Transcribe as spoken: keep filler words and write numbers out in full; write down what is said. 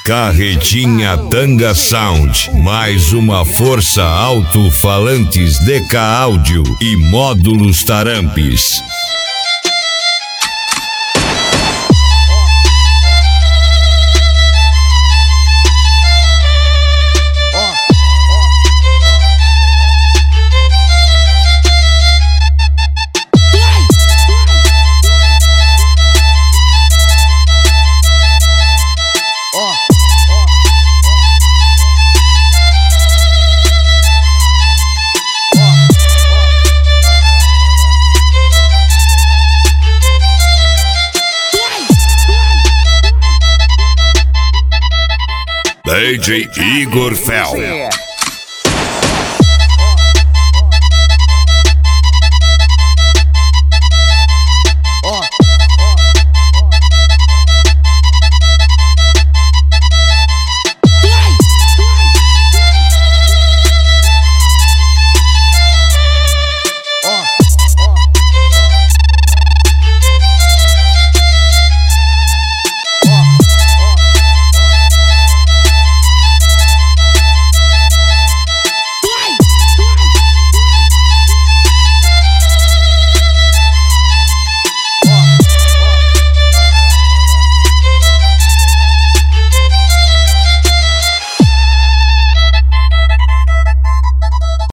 Carretinha Tanga Sound, mais uma força alto-falantes D K Áudio e módulos Tarampes. D J Igor Fel.